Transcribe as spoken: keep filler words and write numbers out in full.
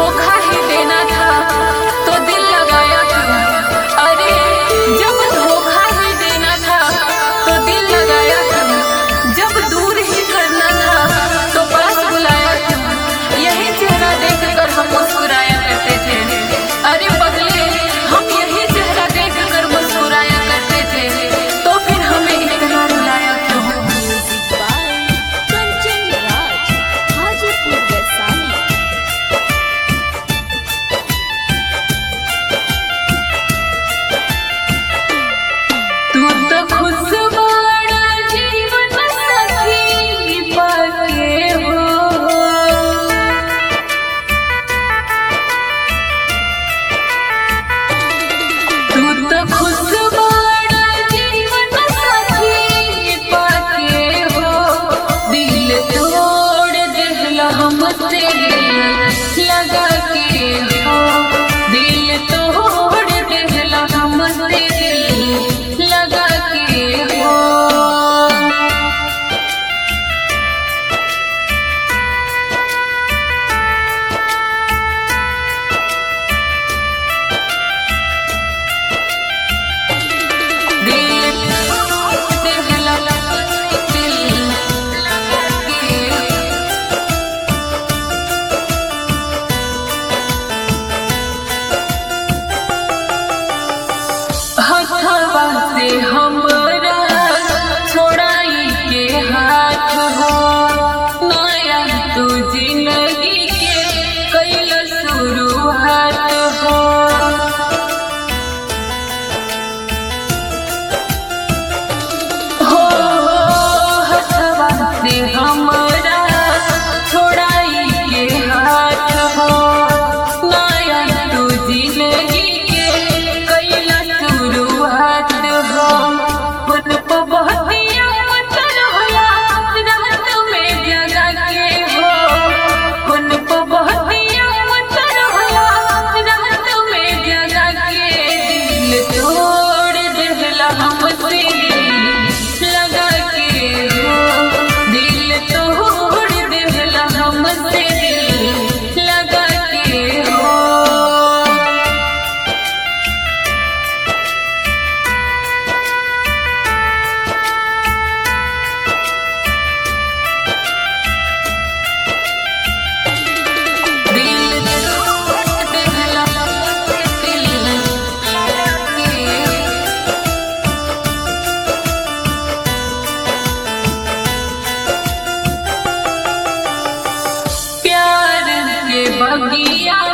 धोखा ही देना था तो दिल लगाया क्यों? अरे जब धोखा ही देना था तो दिल लगाया क्यों? जब दूर ही करना था तो पास बुलाया क्यों? यही चेहरा देख कर हम मुस्कुराया करते थे। अरे पगले, हम यही चेहरा देख कर मुस्कुराया करते थे, तो फिर हमें इतना रुलाया क्यों? कंचन राज, हाजीपुर वैशाली। तू तो खुशबाड़ा जीवन सखी पाके हो, तू तो खुशबाड़ा जीवन सखी पाके हो। दिल तोड़ देहला हमसे लगा के हो, दिल तोड़ देहला हमसे लगा के हो। दिल देहला दिल लगा के हथवा से हमरा छोड़ाई के हाथ हो। नया तू जिंदगी के कैल शुरुआत हो। हो हथवा से हमरा छोड़ाई के हाथ हो। नया तू जिंदगी के कैल शुरुआत हो। खुद को बहुत याद होला रात में जगा के हो। खुद को बहुत याद होला रात में जगा के। दिल तोड़ देहला हमसे लगा के हो, दिल तोड़ देहला हमसे लगा के हो। दिल तोड़ देहला दिल लगा के। प्यार के बगिया